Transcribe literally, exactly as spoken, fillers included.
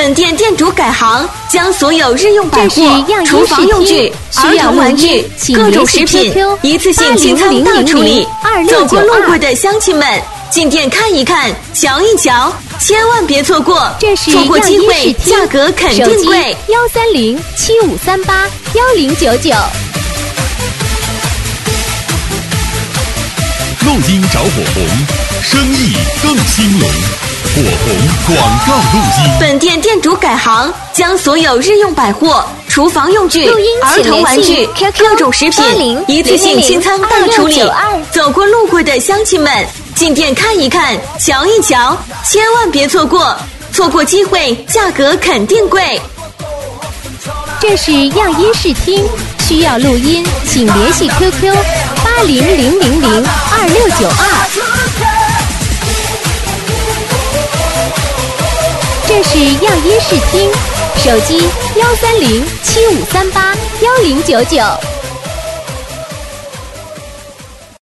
本店店主改行，将所有日用百货、厨房用具、儿童玩具、各种食品一次性清仓大处理。走过路过的乡亲们，进店看一看，瞧一瞧，千万别错过！ 这是错过机会，价格肯定贵。 幺三零七五三八幺零九九。 录音找火红，生意更兴隆。火红广告录音。 本店店主改行，将所有日用百货、厨房用具、儿童玩具、各种食品一次性清仓大处理。走过路过的乡亲们，进店看一看，瞧一瞧，千万别错过！错过机会，价格肯定贵。 这是样音视听，需要录音，请联系 Q Q 八零零零零二六九二。这是样音视听，手机幺三零七五三八幺零九九。